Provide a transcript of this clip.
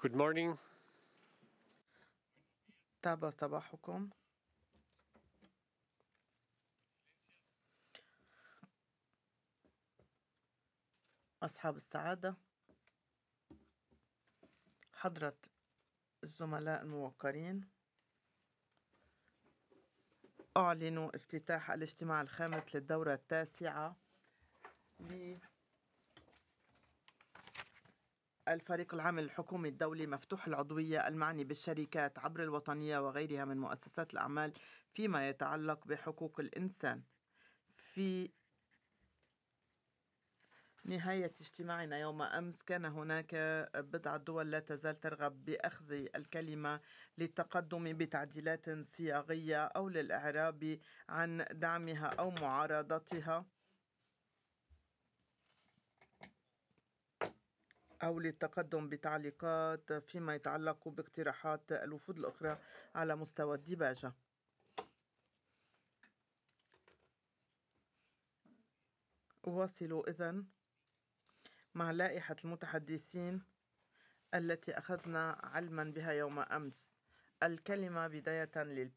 Good morning. طاب صباحكم. أصحاب السعادة، حضرة الزملاء الموقرين، أعلن افتتاح الاجتماع الخامس للدورة التاسعة للفريق العام الحكومي الدولي مفتوح العضوية المعني بالشركات عبر الوطنية وغيرها من مؤسسات الأعمال فيما يتعلق بحقوق الإنسان. في نهاية اجتماعنا يوم أمس كان هناك بضعة دول لا تزال ترغب بأخذ الكلمة للتقدم بتعديلات صياغية أو للإعراب عن دعمها أو معارضتها أو للتقدم بتعليقات فيما يتعلق باقتراحات الوفود الأخرى على مستوى الديباجة. أواصل إذن مع لائحة المتحدثين التي أخذنا علما بها يوم أمس. الكلمة بداية